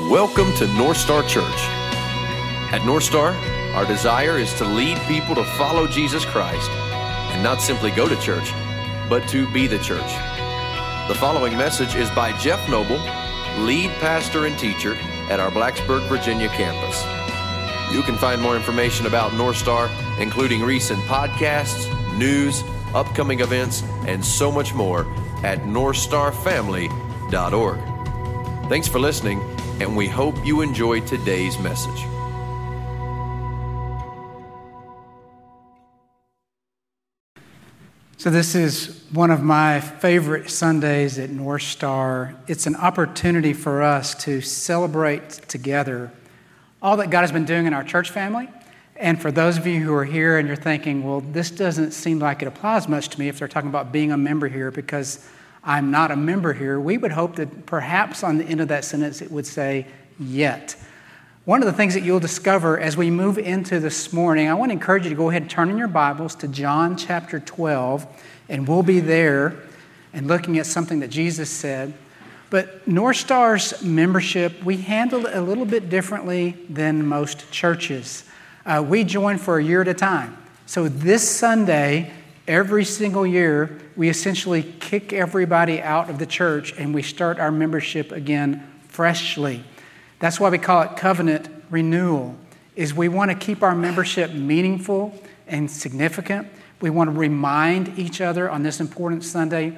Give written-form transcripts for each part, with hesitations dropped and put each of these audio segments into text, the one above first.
Welcome to North Star Church. At North Star, our desire is to lead people to follow Jesus Christ and not simply go to church, but to be the church. The following message is by Jeff Noble, lead pastor and teacher at our Blacksburg, Virginia campus. You can find more information about North Star, including recent podcasts, news, upcoming events, and so much more at northstarfamily.org. Thanks for listening, and we hope you enjoy today's message. So this is one of my favorite Sundays at North Star. It's an opportunity for us to celebrate together all that God has been doing in our church family. And for those of you who are here and you're thinking, well, this doesn't seem like it applies much to me if they're talking about being a member here because I'm not a member here, we would hope that perhaps on the end of that sentence it would say, yet. One of the things that you'll discover as we move into this morning, I want to encourage you to go ahead and turn in your Bibles to John chapter 12, and we'll be there and looking at something that Jesus said. But North Star's membership, we handle it a little bit differently than most churches. We join for a year at a time. So this Sunday, every single year, we essentially kick everybody out of the church and we start our membership again freshly. That's why we call it covenant renewal, is we want to keep our membership meaningful and significant. We want to remind each other on this important Sunday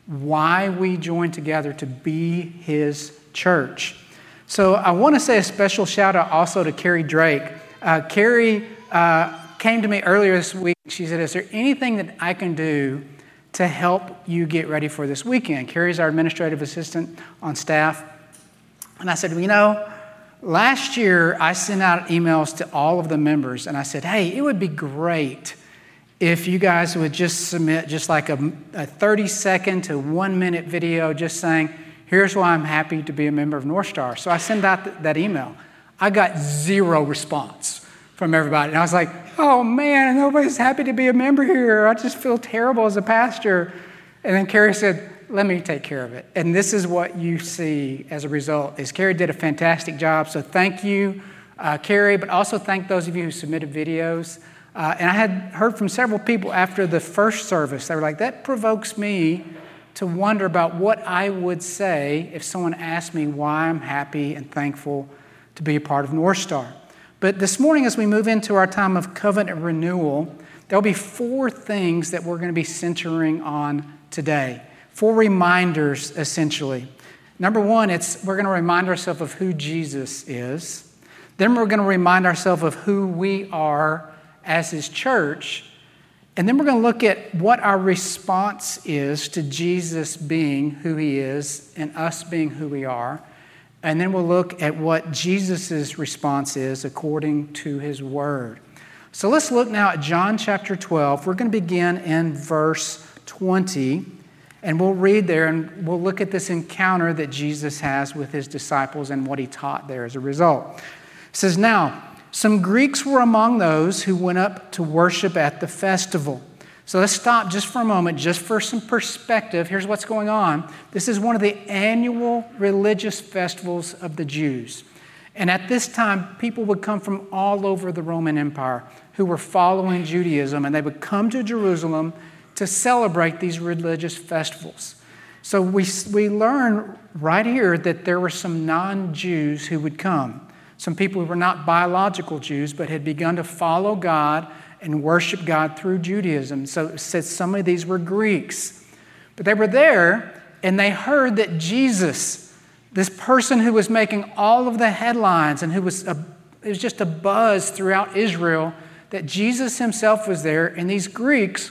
why we join together to be His church. So I want to say a special shout out also to Carrie Drake. Carrie came to me earlier this week. She said, is there anything that I can do to help you get ready for this weekend? Carrie's our administrative assistant on staff. And I said, well, you know, last year I sent out emails to all of the members and I said, hey, it would be great if you guys would just submit just like a 30-second to 1-minute video just saying, here's why I'm happy to be a member of North Star. So I sent out that email. I got 0 response from everybody. And I was like, oh man, nobody's happy to be a member here. I just feel terrible as a pastor. And then Carrie said, let me take care of it. And this is what you see as a result, is Carrie did a fantastic job. So thank you, Carrie, but also thank those of you who submitted videos. And I had heard from several people after the first service. They were like, that provokes me to wonder about what I would say if someone asked me why I'm happy and thankful to be a part of North Star. But this morning, as we move into our time of covenant renewal, there'll be 4 things that we're going to be centering on today. 4 reminders, essentially. Number 1, we're going to remind ourselves of who Jesus is. Then we're going to remind ourselves of who we are as His church. And then we're going to look at what our response is to Jesus being who He is and us being who we are. And then we'll look at what Jesus' response is according to His Word. So let's look now at John chapter 12. We're going to begin in verse 20. And we'll read there and we'll look at this encounter that Jesus has with His disciples and what He taught there as a result. It says, now, some Greeks were among those who went up to worship at the festival. So let's stop just for a moment, just for some perspective. Here's what's going on. This is one of the annual religious festivals of the Jews. And at this time, people would come from all over the Roman Empire who were following Judaism, and they would come to Jerusalem to celebrate these religious festivals. So we learn right here that there were some non-Jews who would come. Some people who were not biological Jews, but had begun to follow God and worship God through Judaism. So it says some of these were Greeks. But they were there, and they heard that Jesus, this person who was making all of the headlines and it was just a buzz throughout Israel, that Jesus Himself was there, and these Greeks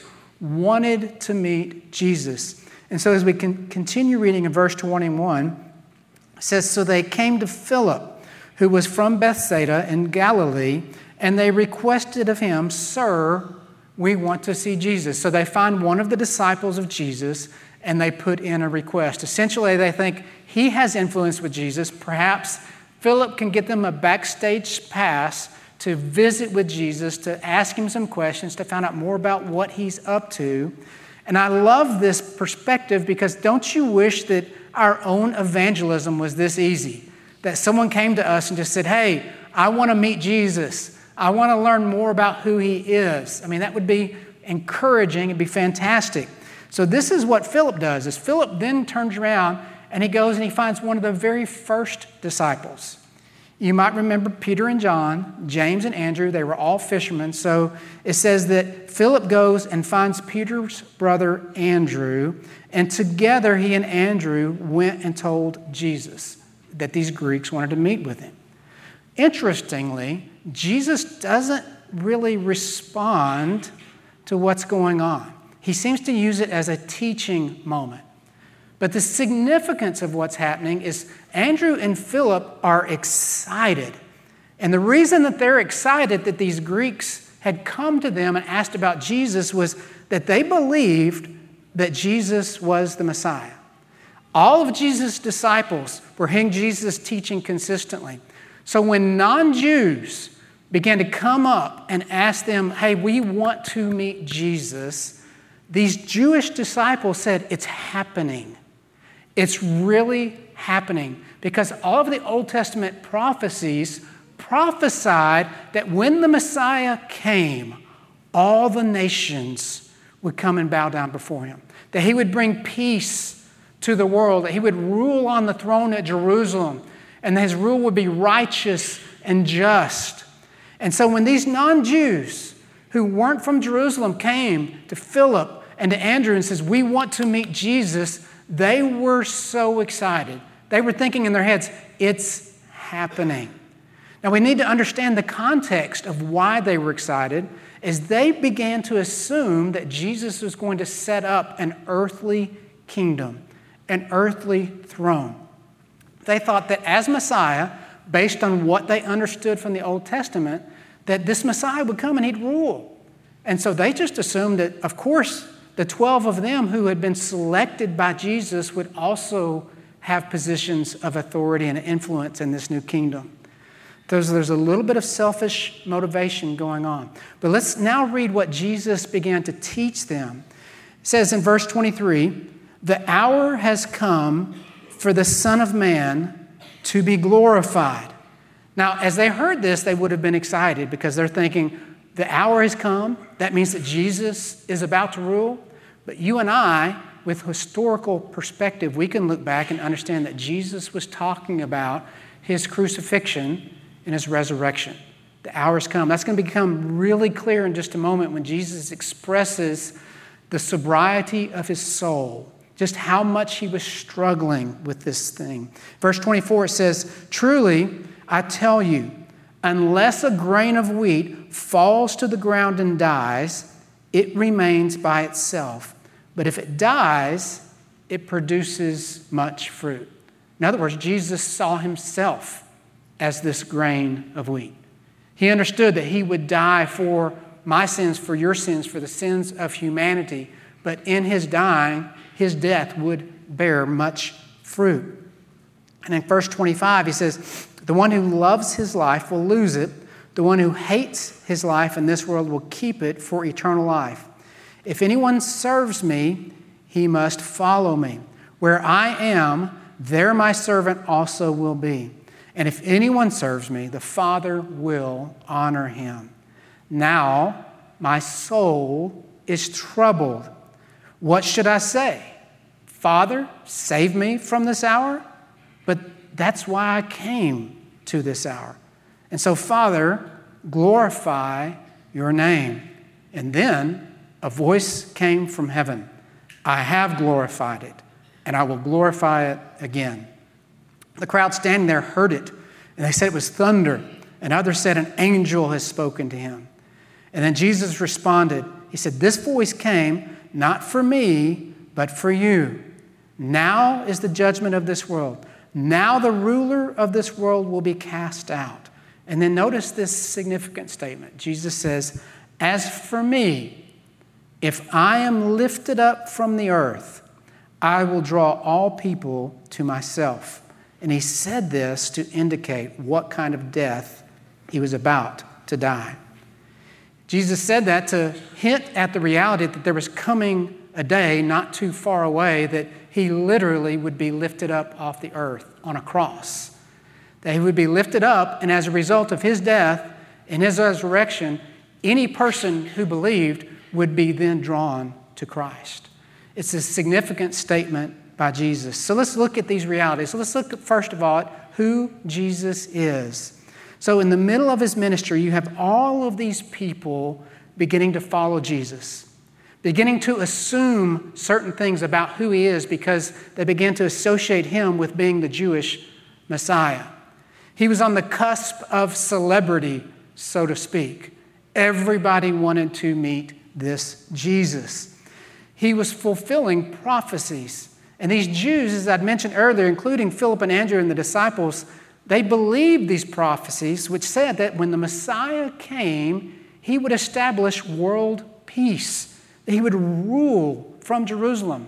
wanted to meet Jesus. And so as we can continue reading in verse 21, it says, so they came to Philip, who was from Bethsaida in Galilee, and they requested of him, sir, we want to see Jesus. So they find one of the disciples of Jesus, and they put in a request. Essentially, they think he has influence with Jesus. Perhaps Philip can get them a backstage pass to visit with Jesus, to ask Him some questions, to find out more about what He's up to. And I love this perspective because don't you wish that our own evangelism was this easy? that someone came to us and just said, hey, I want to meet Jesus. I want to learn more about who he is. I mean, that would be encouraging. It'd be fantastic. So this is what Philip does, is Philip then turns around and he goes and he finds one of the very first disciples. You might remember Peter and John, James and Andrew, they were all fishermen. So it says that Philip goes and finds Peter's brother Andrew, and together he and Andrew went and told Jesus that these Greeks wanted to meet with him. Interestingly, Jesus doesn't really respond to what's going on. He seems to use it as a teaching moment. But the significance of what's happening is Andrew and Philip are excited. And the reason that they're excited that these Greeks had come to them and asked about Jesus was that they believed that Jesus was the Messiah. All of Jesus' disciples were hearing Jesus teaching consistently. So when non-Jews began to come up and ask them, hey, we want to meet Jesus, these Jewish disciples said, it's happening. It's really happening, because all of the Old Testament prophecies prophesied that when the Messiah came, all the nations would come and bow down before him, that he would bring peace to the world, that he would rule on the throne at Jerusalem, and that his rule would be righteous and just. And so when these non-Jews who weren't from Jerusalem came to Philip and to Andrew and says, we want to meet Jesus, they were so excited. They were thinking in their heads, it's happening. Now we need to understand the context of why they were excited, as they began to assume that Jesus was going to set up an earthly kingdom, an earthly throne. They thought that as Messiah, based on what they understood from the Old Testament, that this Messiah would come and he'd rule. And so they just assumed that, of course, the 12 of them who had been selected by Jesus would also have positions of authority and influence in this new kingdom. There's a little bit of selfish motivation going on. But let's now read what Jesus began to teach them. It says in verse 23, the hour has come for the Son of Man to be glorified. Now, as they heard this, they would have been excited, because they're thinking, the hour has come. That means that Jesus is about to rule. But you and I, with historical perspective, we can look back and understand that Jesus was talking about his crucifixion and his resurrection. The hour has come. That's going to become really clear in just a moment when Jesus expresses the sobriety of his soul, just how much he was struggling with this thing. Verse 24, it says, truly, I tell you, unless a grain of wheat falls to the ground and dies, it remains by itself. But if it dies, it produces much fruit. In other words, Jesus saw himself as this grain of wheat. He understood that he would die for my sins, for your sins, for the sins of humanity. But in his dying, his death would bear much fruit. And in verse 25, he says, the one who loves his life will lose it. The one who hates his life in this world will keep it for eternal life. If anyone serves me, he must follow me. Where I am, there my servant also will be. And if anyone serves me, the Father will honor him. Now my soul is troubled. What should I say? Father, save me from this hour? But that's why I came to this hour. And so, Father, glorify your name. And then a voice came from heaven. I have glorified it, and I will glorify it again. The crowd standing there heard it, and they said it was thunder. And others said an angel has spoken to him. And then Jesus responded. He said, this voice came not for me, but for you. Now is the judgment of this world. Now the ruler of this world will be cast out. And then notice this significant statement. Jesus says, as for me, if I am lifted up from the earth, I will draw all people to myself. And he said this to indicate what kind of death he was about to die. Jesus said that to hint at the reality that there was coming a day not too far away that he literally would be lifted up off the earth on a cross. that he would be lifted up, and as a result of his death and his resurrection, any person who believed would be then drawn to Christ. It's a significant statement by Jesus. So let's look at these realities. So let's look, first of all, at who Jesus is. So in the middle of his ministry, you have all of these people beginning to follow Jesus, beginning to assume certain things about who he is because they began to associate him with being the Jewish Messiah. He was on the cusp of celebrity, so to speak. Everybody wanted to meet this Jesus. He was fulfilling prophecies. And these Jews, as I'd mentioned earlier, including Philip and Andrew and the disciples, they believed these prophecies, which said that when the Messiah came, he would establish world peace. He would rule from Jerusalem.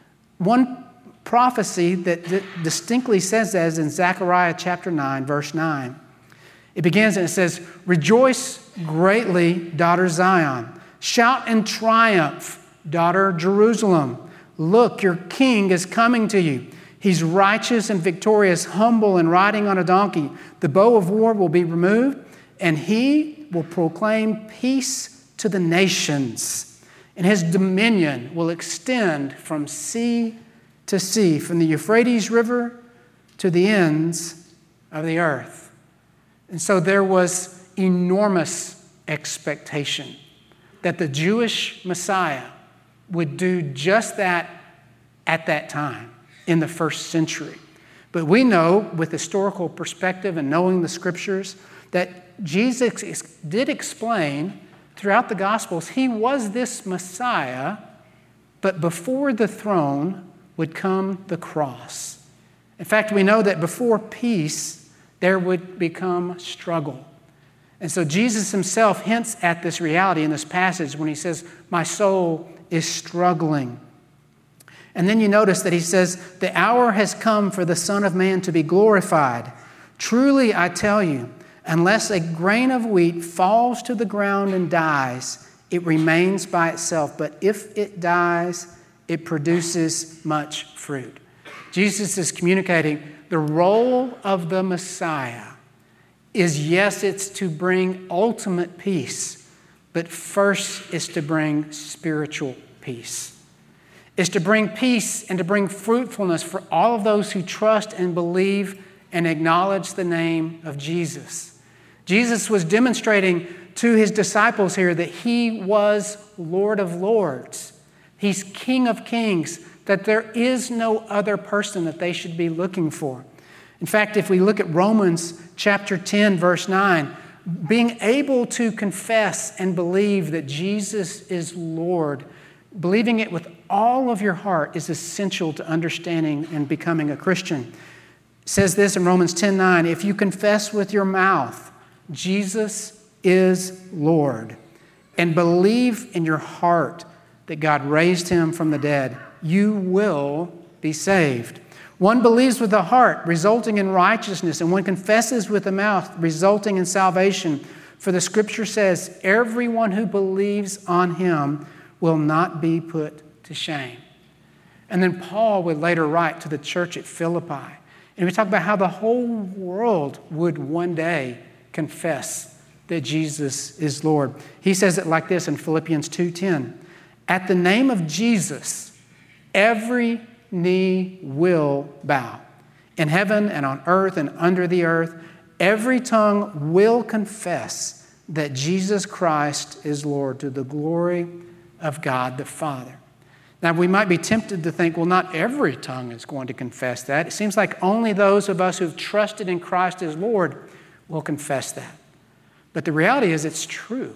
One prophecy that distinctly says that is in Zechariah chapter 9, verse 9. It begins and it says, "Rejoice greatly, daughter Zion. Shout in triumph, daughter Jerusalem. Look, your king is coming to you. He's righteous and victorious, humble and riding on a donkey. The bow of war will be removed, and he will proclaim peace to the nations. And his dominion will extend from sea to sea, from the Euphrates River to the ends of the earth." And so there was enormous expectation that the Jewish Messiah would do just that at that time in the first century. But we know with historical perspective and knowing the scriptures that Jesus did explain throughout the Gospels he was this Messiah, but before the throne would come the cross. In fact, we know that before peace, there would become struggle. And so Jesus himself hints at this reality in this passage when he says, "My soul is struggling." And then you notice that he says, "The hour has come for the Son of Man to be glorified. Truly, I tell you, unless a grain of wheat falls to the ground and dies, it remains by itself. But if it dies, it produces much fruit." Jesus is communicating the role of the Messiah is, yes, it's to bring ultimate peace, but first it's to bring spiritual peace. It's to bring peace and to bring fruitfulness for all of those who trust and believe and acknowledge the name of Jesus. Jesus was demonstrating to his disciples here that he was Lord of Lords. He's King of Kings, that there is no other person that they should be looking for. In fact, if we look at Romans chapter 10, verse 9, being able to confess and believe that Jesus is Lord, believing it with all of your heart is essential to understanding and becoming a Christian. It says this in Romans 10:9, "If you confess with your mouth Jesus is Lord and believe in your heart that God raised him from the dead, you will be saved. One believes with the heart, resulting in righteousness, and one confesses with the mouth, resulting in salvation. For the scripture says, everyone who believes on him will not be put to shame." And then Paul would later write to the church at Philippi, and we talk about how the whole world would one day confess that Jesus is Lord. He says it like this in Philippians 2:10. "At the name of Jesus, every knee will bow, in heaven and on earth and under the earth. Every tongue will confess that Jesus Christ is Lord, to the glory of God the Father." Now, we might be tempted to think, well, not every tongue is going to confess that. It seems like only those of us who've trusted in Christ as Lord will confess that. But the reality is it's true.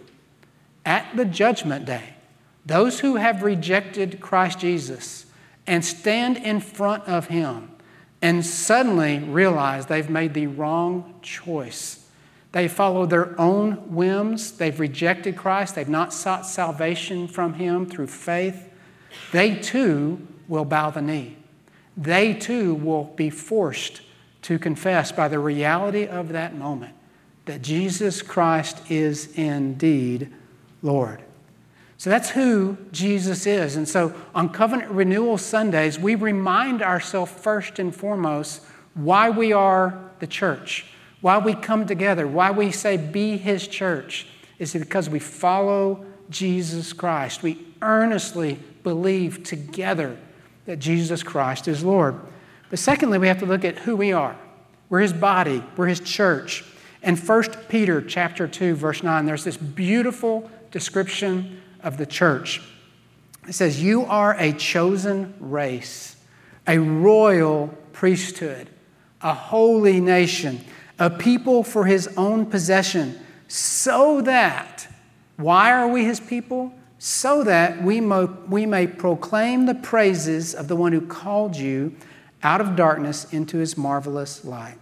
At the judgment day, those who have rejected Christ Jesus and stand in front of him and suddenly realize they've made the wrong choice. They followed their own whims. They've rejected Christ. They've not sought salvation from him through faith. They too will bow the knee. They too will be forced to confess by the reality of that moment that Jesus Christ is indeed Lord. So that's who Jesus is. And so on Covenant Renewal Sundays, we remind ourselves first and foremost why we are the church, why we come together, why we say be his church, is because we follow Jesus Christ. We earnestly believe together that Jesus Christ is Lord. But secondly, we have to look at who we are. We're his body. We're his church. In 1 Peter chapter 2, verse 9, there's this beautiful description of the church. It says, you are a chosen race, a royal priesthood, a holy nation, a people for his own possession, so that, why are we his people? So that we may proclaim the praises of the one who called you out of darkness into his marvelous light.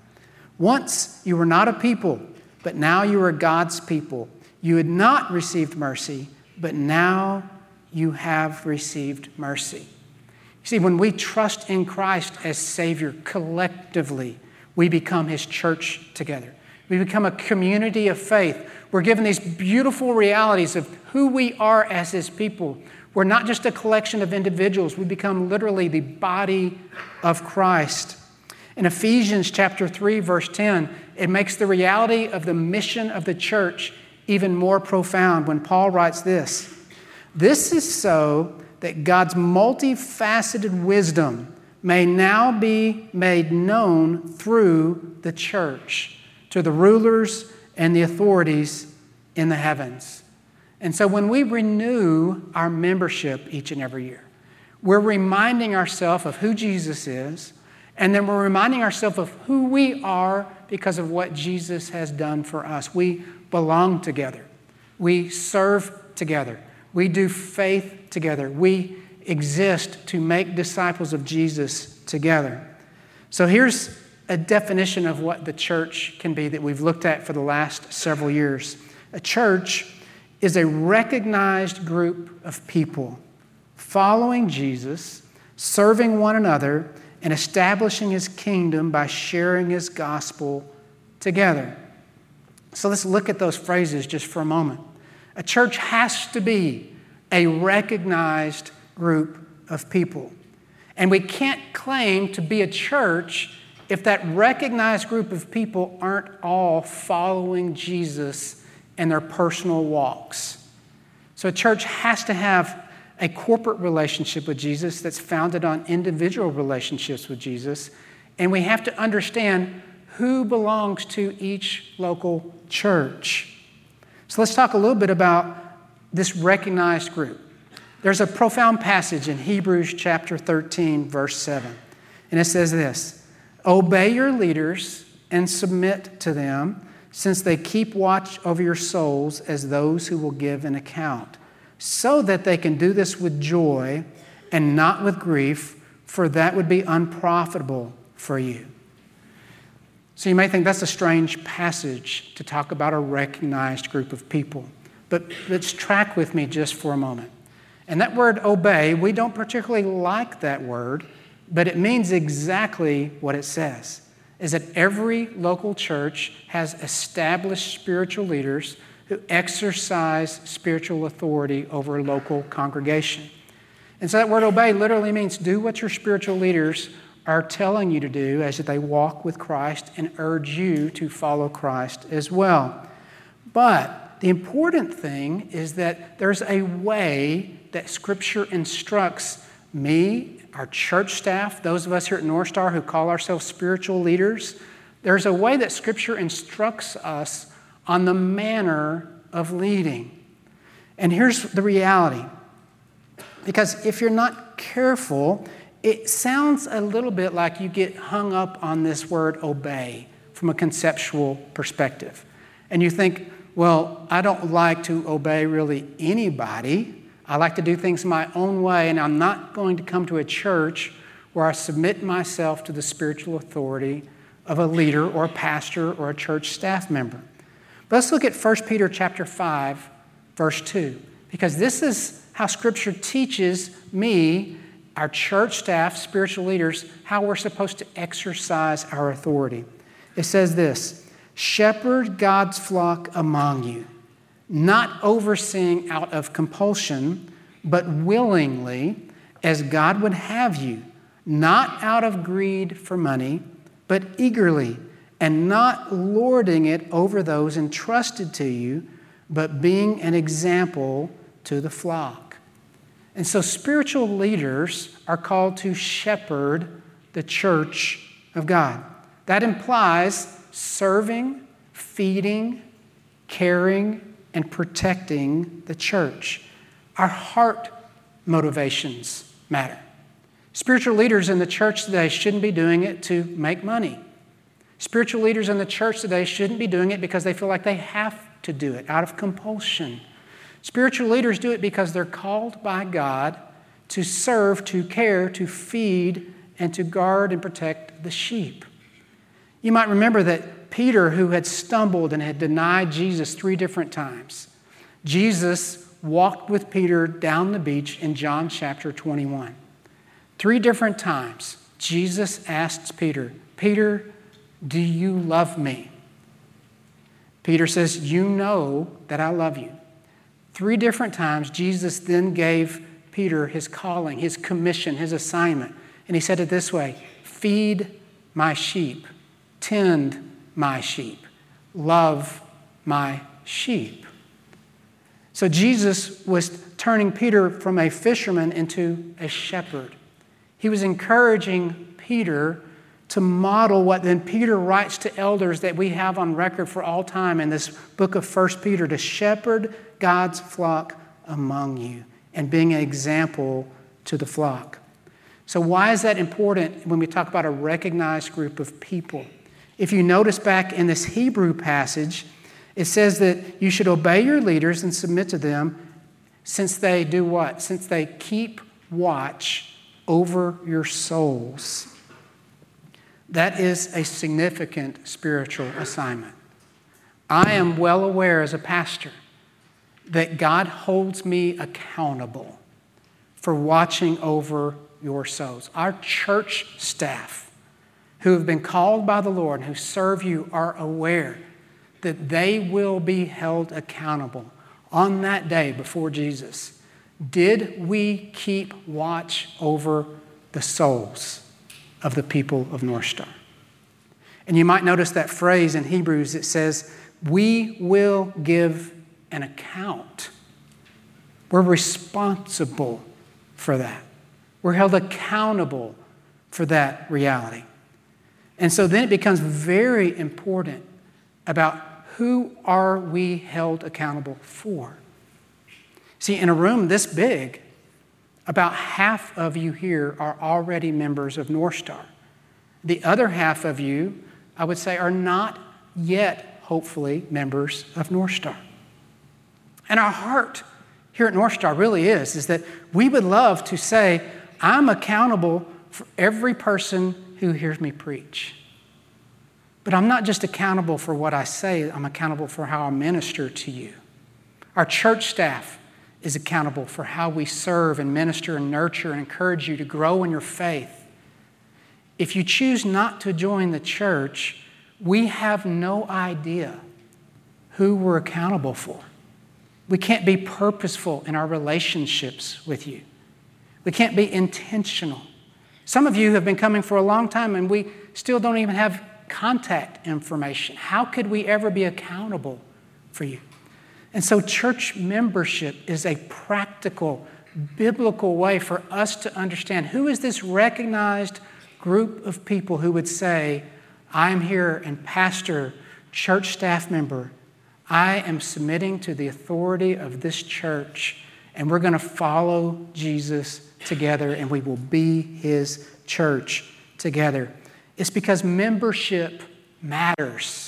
Once you were not a people, but now you are God's people. You had not received mercy, but now you have received mercy. You see, when we trust in Christ as Savior collectively, we become his church together. We become a community of faith. We're given these beautiful realities of who we are as his people. We're not just a collection of individuals. We become literally the body of Christ. In Ephesians chapter 3, verse 10, it makes the reality of the mission of the church even more profound when Paul writes this. This is so that God's multifaceted wisdom may now be made known through the church to the rulers and the authorities in the heavens. And so when we renew our membership each and every year, we're reminding ourselves of who Jesus is, and then we're reminding ourselves of who we are because of what Jesus has done for us. We belong together. We serve together. We do faith together. We exist to make disciples of Jesus together. So here's a definition of what the church can be that we've looked at for the last several years. A church is a recognized group of people following Jesus, serving one another, and establishing his kingdom by sharing his gospel together. So let's look at those phrases just for a moment. A church has to be a recognized group of people. And we can't claim to be a church if that recognized group of people aren't all following Jesus in their personal walks. So a church has to have a corporate relationship with Jesus that's founded on individual relationships with Jesus. And we have to understand who belongs to each local church. So let's talk a little bit about this recognized group. There's a profound passage in Hebrews chapter 13, verse 7. And it says this, obey your leaders and submit to them, since they keep watch over your souls as those who will give an account, so that they can do this with joy and not with grief, for that would be unprofitable for you. So you may think that's a strange passage to talk about a recognized group of people. But let's track with me just for a moment. And that word obey, we don't particularly like that word, but it means exactly what it says, is that every local church has established spiritual leaders who exercise spiritual authority over a local congregation. And so that word obey literally means do what your spiritual leaders are telling you to do as they walk with Christ and urge you to follow Christ as well. But the important thing is that there's a way that Scripture instructs me, our church staff, those of us here at North Star who call ourselves spiritual leaders. There's a way that Scripture instructs us on the manner of leading. And here's the reality. Because if you're not careful, it sounds a little bit like you get hung up on this word obey from a conceptual perspective. And you think, well, I don't like to obey really anybody. I like to do things my own way, and I'm not going to come to a church where I submit myself to the spiritual authority of a leader or a pastor or a church staff member. But let's look at 1 Peter chapter 5, verse 2, because this is how Scripture teaches me, our church staff, spiritual leaders, how we're supposed to exercise our authority. It says this, shepherd God's flock among you, not overseeing out of compulsion, but willingly, as God would have you, not out of greed for money, but eagerly, and not lording it over those entrusted to you, but being an example to the flock. And so spiritual leaders are called to shepherd the church of God. That implies serving, feeding, caring, and protecting the church. Our heart motivations matter. Spiritual leaders in the church today shouldn't be doing it to make money. Spiritual leaders in the church today shouldn't be doing it because they feel like they have to do it out of compulsion. Spiritual leaders do it because they're called by God to serve, to care, to feed, and to guard and protect the sheep. You might remember that Peter, who had stumbled and had denied Jesus 3 different times, Jesus walked with Peter down the beach in John chapter 21. 3 different times, Jesus asks Peter, "Peter, do you love me?" Peter says, "You know that I love you." 3 different times, Jesus then gave Peter his calling, his commission, his assignment. And he said it this way, "Feed my sheep, tend my sheep, love my sheep." So Jesus was turning Peter from a fisherman into a shepherd. He was encouraging Peter to model what then Peter writes to elders that we have on record for all time in this book of 1 Peter, to shepherd God's flock among you and being an example to the flock. So why is that important when we talk about a recognized group of people? If you notice back in this Hebrew passage, it says that you should obey your leaders and submit to them since they do what? Since they keep watch over your souls. That is a significant spiritual assignment. I am well aware as a pastor that God holds me accountable for watching over your souls. Our church staff who have been called by the Lord and who serve you are aware that they will be held accountable on that day before Jesus. Did we keep watch over the souls of the people of North Star? And you might notice that phrase in Hebrews that says, "We will give an account." We're responsible for that. We're held accountable for that reality. And so then it becomes very important about who are we held accountable for. See, in a room this big, about half of you here are already members of North Star. The other half of you, I would say, are not yet, hopefully, members of North Star. And our heart here at North Star really is that we would love to say, I'm accountable for every person who hears me preach. But I'm not just accountable for what I say, I'm accountable for how I minister to you. Our church staff is accountable for how we serve and minister and nurture and encourage you to grow in your faith. If you choose not to join the church, we have no idea who we're accountable for. We can't be purposeful in our relationships with you. We can't be intentional. Some of you have been coming for a long time and we still don't even have contact information. How could we ever be accountable for you? And so church membership is a practical, biblical way for us to understand who is this recognized group of people who would say, I'm here and pastor, church staff member, I am submitting to the authority of this church and we're going to follow Jesus together and we will be his church together. It's because membership matters.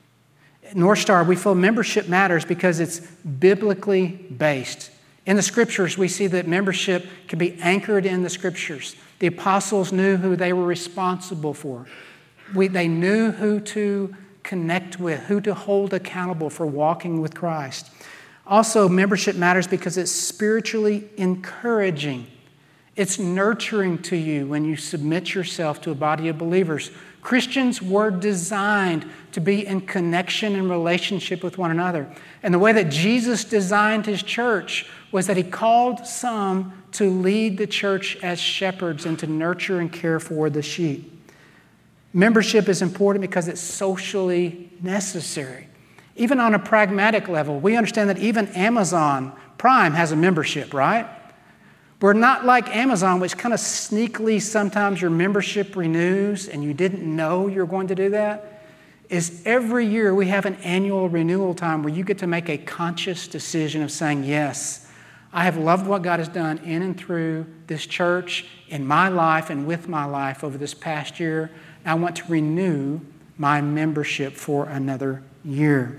At North Star, we feel membership matters because it's biblically based. In the Scriptures, we see that membership can be anchored in the Scriptures. The apostles knew who they were responsible for. They knew who to connect with, who to hold accountable for walking with Christ. Also, membership matters because it's spiritually encouraging. It's nurturing to you when you submit yourself to a body of believers. Christians were designed to be in connection and relationship with one another. And the way that Jesus designed his church was that he called some to lead the church as shepherds and to nurture and care for the sheep. Membership is important because it's socially necessary. Even on a pragmatic level, we understand that even Amazon Prime has a membership, right? We're not like Amazon, which kind of sneakily sometimes your membership renews and you didn't know you're going to do that. Is every year we have an annual renewal time where you get to make a conscious decision of saying, yes, I have loved what God has done in and through this church, in my life and with my life over this past year. I want to renew my membership for another year.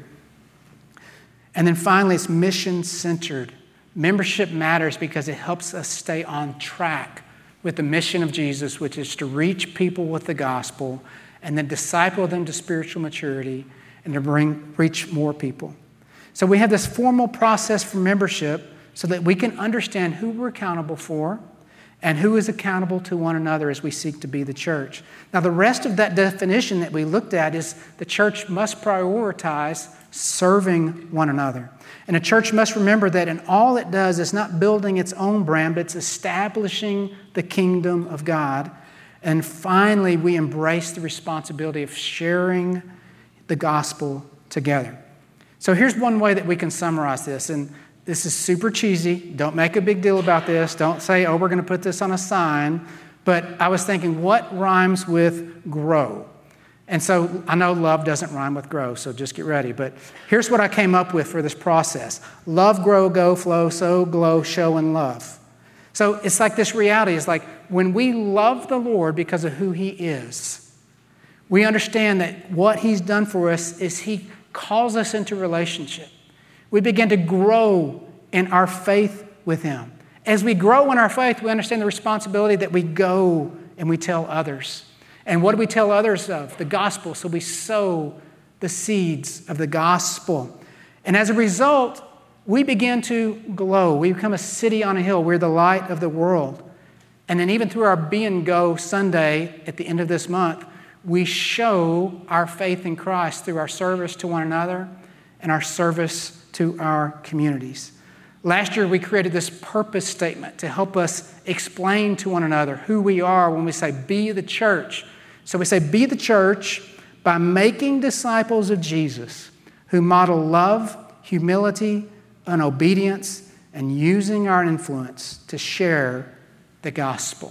And then finally, it's mission-centered. Membership matters because it helps us stay on track with the mission of Jesus, which is to reach people with the gospel and then disciple them to spiritual maturity and to reach more people. So we have this formal process for membership so that we can understand who we're accountable for and who is accountable to one another as we seek to be the church. Now, the rest of that definition that we looked at is the church must prioritize serving one another. And a church must remember that in all it does, it's not building its own brand, but it's establishing the kingdom of God. And finally, we embrace the responsibility of sharing the gospel together. So here's one way that we can summarize this. And this is super cheesy. Don't make a big deal about this. Don't say, oh, we're going to put this on a sign. But I was thinking, what rhymes with grow? And so I know love doesn't rhyme with grow, so just get ready. But here's what I came up with for this process. Love, grow, go, flow, sow, glow, show, and love. So it's like this reality. It's like when we love the Lord because of who He is, we understand that what He's done for us is He calls us into relationship. We begin to grow in our faith with Him. As we grow in our faith, we understand the responsibility that we go and we tell others. And what do we tell others of? The gospel. So we sow the seeds of the gospel. And as a result, we begin to glow. We become a city on a hill. We're the light of the world. And then even through our Be and Go Sunday at the end of this month, we show our faith in Christ through our service to one another and our service to our communities. Last year, we created this purpose statement to help us explain to one another who we are when we say, be the church. So we say, be the church by making disciples of Jesus who model love, humility, and obedience, and using our influence to share the gospel.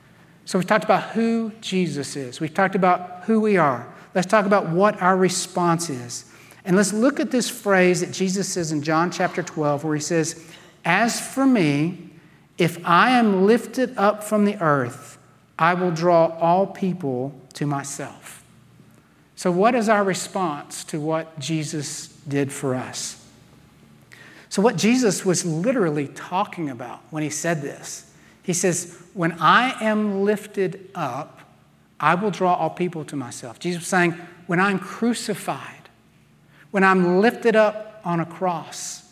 So we've talked about who Jesus is. We've talked about who we are. Let's talk about what our response is. And let's look at this phrase that Jesus says in John chapter 12, where He says, as for me, if I am lifted up from the earth, I will draw all people to myself. So what is our response to what Jesus did for us? So what Jesus was literally talking about when He said this, He says, when I am lifted up, I will draw all people to myself. Jesus was saying, when I'm crucified, when I'm lifted up on a cross,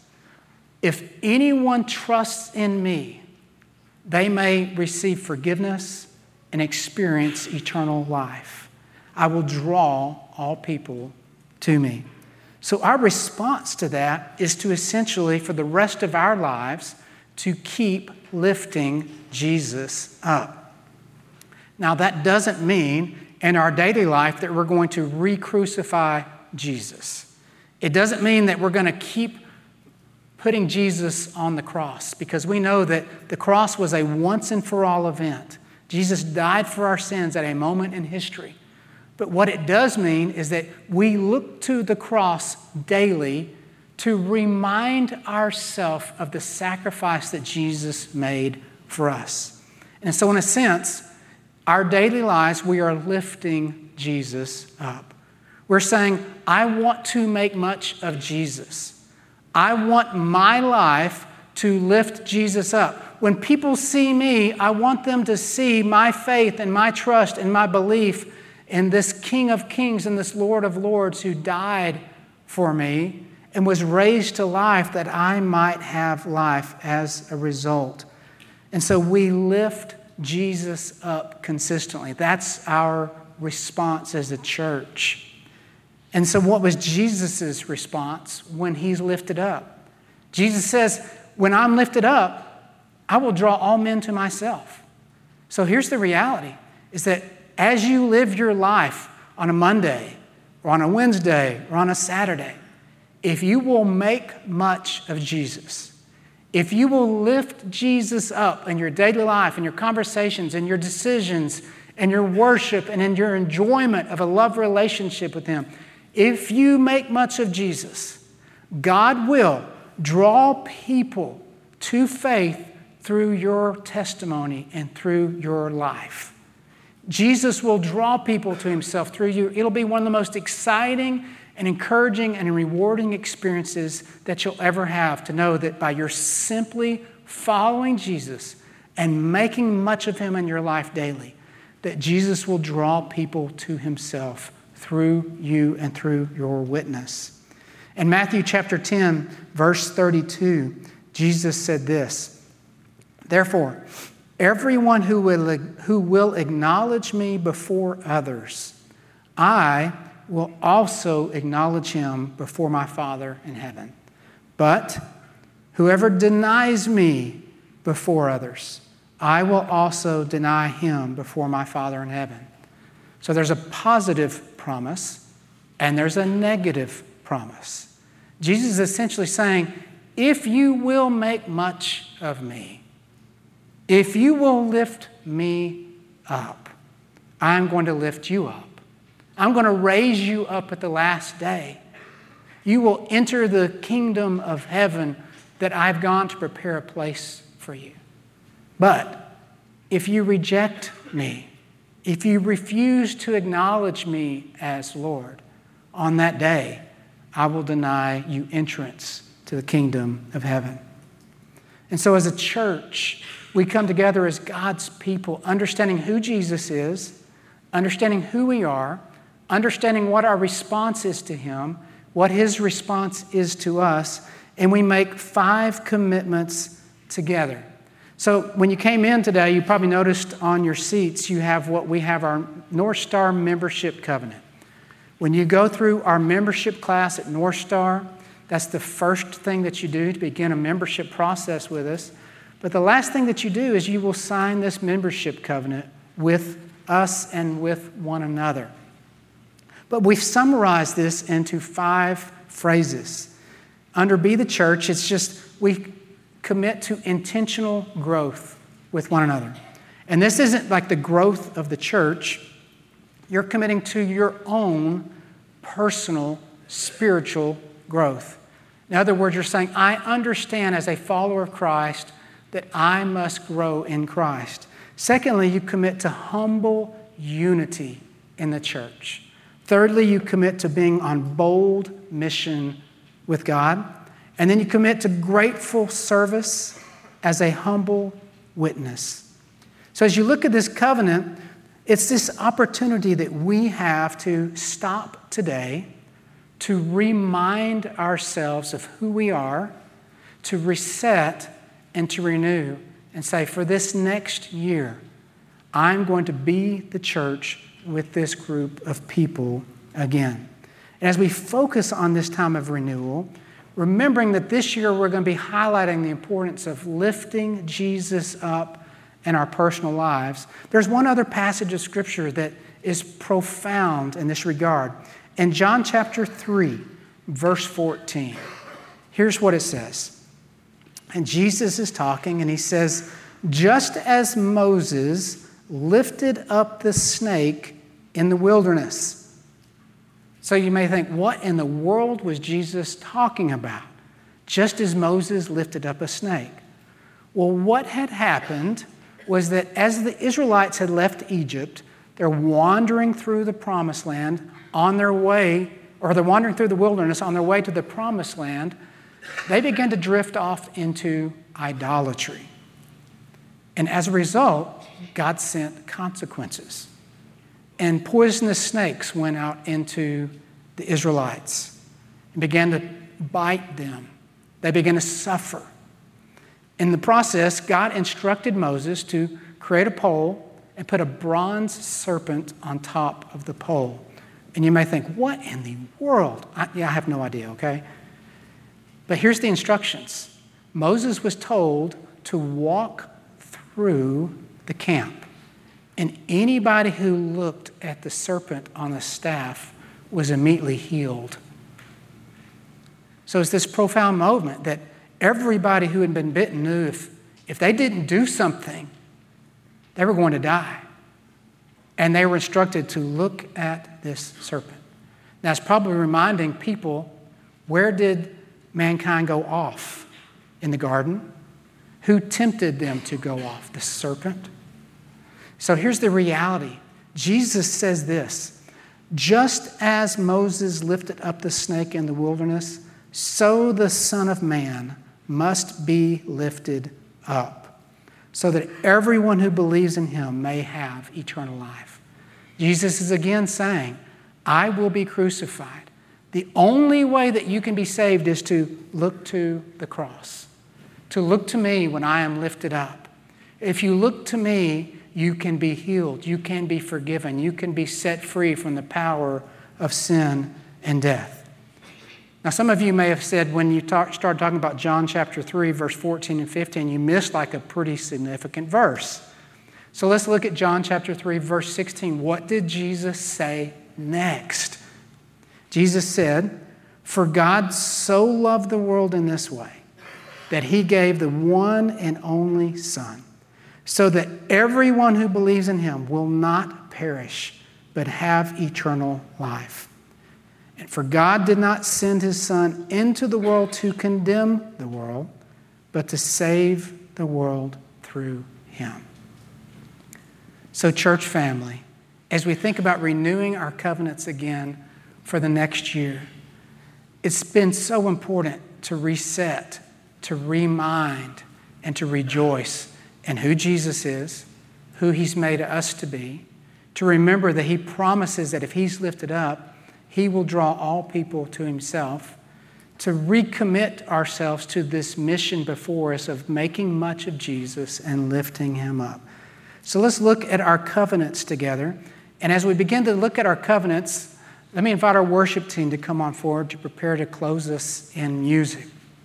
if anyone trusts in me, they may receive forgiveness and experience eternal life. I will draw all people to me. So our response to that is to essentially, for the rest of our lives, to keep lifting Jesus up. Now, that doesn't mean in our daily life that we're going to re-crucify Jesus. It doesn't mean that we're going to keep putting Jesus on the cross, because we know that the cross was a once and for all event. Jesus died for our sins at a moment in history. But what it does mean is that we look to the cross daily to remind ourselves of the sacrifice that Jesus made for us. And so in a sense, our daily lives, we are lifting Jesus up. We're saying, I want to make much of Jesus. I want my life to lift Jesus up. When people see me, I want them to see my faith and my trust and my belief in this King of Kings and this Lord of Lords who died for me and was raised to life that I might have life as a result. And so we lift Jesus up consistently. That's our response as a church. And so what was Jesus' response when He's lifted up? Jesus says, when I'm lifted up, I will draw all men to myself. So here's the reality, is that as you live your life on a Monday or on a Wednesday or on a Saturday, if you will make much of Jesus, if you will lift Jesus up in your daily life, in your conversations, in your decisions, in your worship, and in your enjoyment of a love relationship with Him, if you make much of Jesus, God will draw people to faith through your testimony and through your life. Jesus will draw people to Himself through you. It'll be one of the most exciting and encouraging and rewarding experiences that you'll ever have, to know that by your simply following Jesus and making much of Him in your life daily, that Jesus will draw people to Himself through you and through your witness. In Matthew chapter 10, verse 32, Jesus said this, "Therefore, everyone who will acknowledge me before others, I will also acknowledge him before my Father in heaven. But whoever denies me before others, I will also deny him before my Father in heaven." So there's a positive promise and there's a negative promise. Jesus is essentially saying, if you will make much of me, if you will lift me up, I'm going to lift you up. I'm going to raise you up at the last day. You will enter the kingdom of heaven that I've gone to prepare a place for you. But if you reject me, if you refuse to acknowledge me as Lord, on that day, I will deny you entrance to the kingdom of heaven. And so as a church, we come together as God's people, understanding who Jesus is, understanding who we are, understanding what our response is to Him, what His response is to us, and we make 5 commitments together. So when you came in today, you probably noticed on your seats, you have what we have, our North Star Membership Covenant. When you go through our membership class at North Star, that's the first thing that you do to begin a membership process with us. But the last thing that you do is you will sign this membership covenant with us and with one another. But we've summarized this into 5 phrases. Under Be the Church, it's just we commit to intentional growth with one another. And this isn't like the growth of the church. You're committing to your own personal spiritual growth. In other words, you're saying, I understand as a follower of Christ that I must grow in Christ. Secondly, you commit to humble unity in the church. Thirdly, you commit to being on bold mission with God. And then you commit to grateful service as a humble witness. So as you look at this covenant, it's this opportunity that we have to stop today, to remind ourselves of who we are, to reset and to renew and say, for this next year, I'm going to be the church with this group of people again. And as we focus on this time of renewal, remembering that this year we're going to be highlighting the importance of lifting Jesus up in our personal lives, there's one other passage of Scripture that is profound in this regard. In John chapter 3, verse 14, here's what it says. And Jesus is talking and He says, just as Moses lifted up the snake in the wilderness. So you may think, what in the world was Jesus talking about? Just as Moses lifted up a snake. Well, what had happened was that as the Israelites had left Egypt, they're wandering through the promised land on their way, or they're wandering through the wilderness on their way to the promised land, they began to drift off into idolatry. And as a result, God sent consequences. And poisonous snakes went out into the Israelites and began to bite them. They began to suffer. In the process, God instructed Moses to create a pole and put a bronze serpent on top of the pole. And you may think, what in the world? I have no idea, okay? But here's the instructions. Moses was told to walk through the camp. And anybody who looked at the serpent on the staff was immediately healed. So it's this profound moment that everybody who had been bitten knew if they didn't do something, they were going to die. And they were instructed to look at this serpent. Now, it's probably reminding people, where did mankind go off in the garden? Who tempted them to go off? The serpent. So here's the reality. Jesus says this, just as Moses lifted up the snake in the wilderness, so the Son of Man must be lifted up, so that everyone who believes in him may have eternal life. Jesus is again saying, I will be crucified. The only way that you can be saved is to look to the cross, to look to me when I am lifted up. If you look to me, you can be healed, you can be forgiven, you can be set free from the power of sin and death. Now, some of you may have said when you started talking about John chapter 3, verse 14 and 15, you missed like a pretty significant verse. So let's look at John chapter 3, verse 16. What did Jesus say next? Jesus said, for God so loved the world in this way, that he gave the one and only Son, so that everyone who believes in him will not perish, but have eternal life. And for God did not send his Son into the world to condemn the world, but to save the world through him. So, church family, as we think about renewing our covenants again for the next year, it's been so important to reset, to remind, and to rejoice in who Jesus is, who he's made us to be, to remember that he promises that if he's lifted up, he will draw all people to himself, to recommit ourselves to this mission before us of making much of Jesus and lifting him up. So let's look at our covenants together. And as we begin to look at our covenants, let me invite our worship team to come on forward to prepare to close us in music.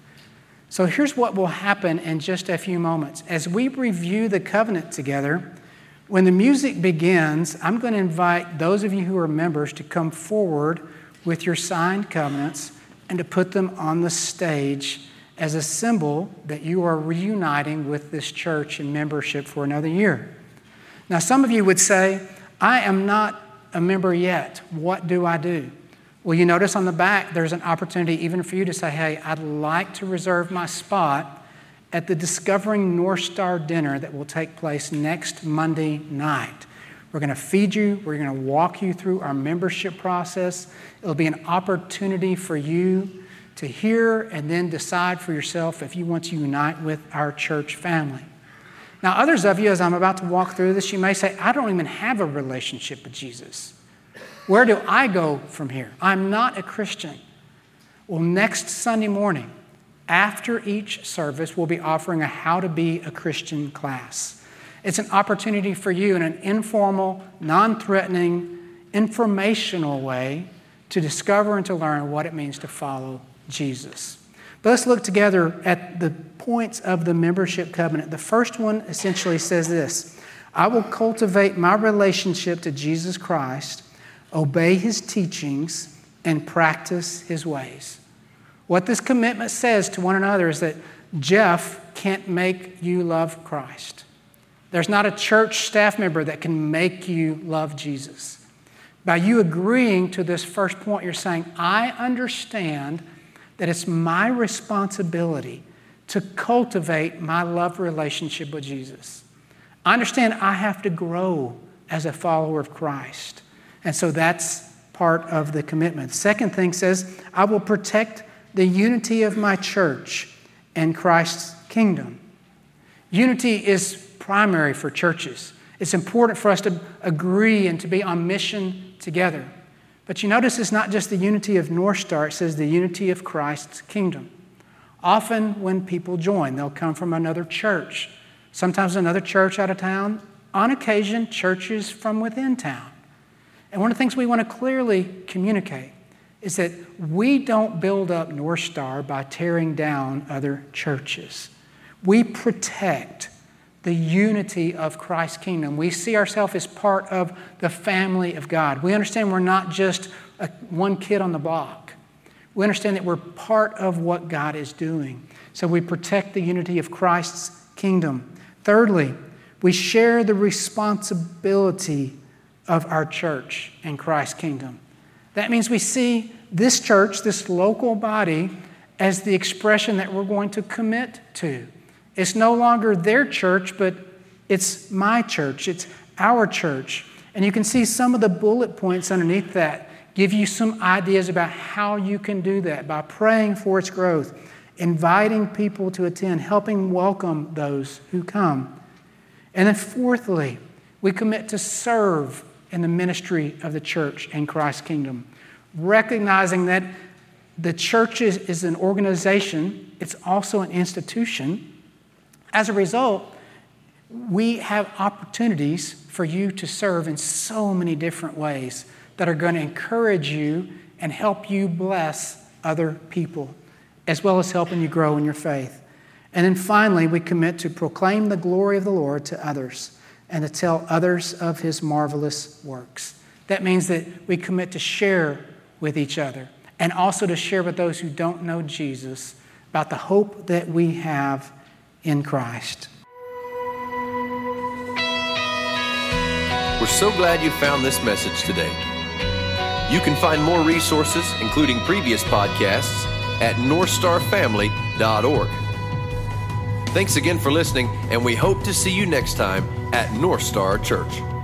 So here's what will happen in just a few moments. As we review the covenant together, when the music begins, I'm going to invite those of you who are members to come forward with your signed covenants and to put them on the stage as a symbol that you are reuniting with this church in membership for another year. Now, some of you would say, I am not a member yet. What do I do? Well, you notice on the back, there's an opportunity even for you to say, hey, I'd like to reserve my spot at the Discovering North Star dinner that will take place next Monday night. We're going to feed you. We're going to walk you through our membership process. It'll be an opportunity for you to hear and then decide for yourself if you want to unite with our church family. Now, others of you, as I'm about to walk through this, you may say, I don't even have a relationship with Jesus. Where do I go from here? I'm not a Christian. Well, next Sunday morning, after each service, we'll be offering a How to Be a Christian class. It's an opportunity for you in an informal, non-threatening, informational way to discover and to learn what it means to follow Jesus. But let's look together at the points of the membership covenant. The first one essentially says this: I will cultivate my relationship to Jesus Christ, obey his teachings, and practice his ways. What this commitment says to one another is that Jeff can't make you love Christ. There's not a church staff member that can make you love Jesus. By you agreeing to this first point, you're saying, I understand that it's my responsibility to cultivate my love relationship with Jesus. I understand I have to grow as a follower of Christ. And so that's part of the commitment. Second thing says, I will protect the unity of my church and Christ's kingdom. Unity is primary for churches. It's important for us to agree and to be on mission together. But you notice it's not just the unity of North Star, it says the unity of Christ's kingdom. Often when people join, they'll come from another church, sometimes another church out of town, on occasion, churches from within town. And one of the things we want to clearly communicate is that we don't build up North Star by tearing down other churches. We protect the unity of Christ's kingdom. We see ourselves as part of the family of God. We understand we're not just one kid on the block. We understand that we're part of what God is doing. So we protect the unity of Christ's kingdom. Thirdly, we share the responsibility of our church and Christ's kingdom. That means we see this church, this local body, as the expression that we're going to commit to. It's no longer their church, but it's my church. It's our church. And you can see some of the bullet points underneath that give you some ideas about how you can do that by praying for its growth, inviting people to attend, helping welcome those who come. And then fourthly, we commit to serve in the ministry of the church and Christ's kingdom, recognizing that the church is an organization. It's also an institution. As a result, we have opportunities for you to serve in so many different ways that are going to encourage you and help you bless other people, as well as helping you grow in your faith. And then finally, we commit to proclaim the glory of the Lord to others and to tell others of His marvelous works. That means that we commit to share with each other and also to share with those who don't know Jesus about the hope that we have in Christ. We're so glad you found this message today. You can find more resources, including previous podcasts, at northstarfamily.org. Thanks again for listening, and we hope to see you next time at North Star Church.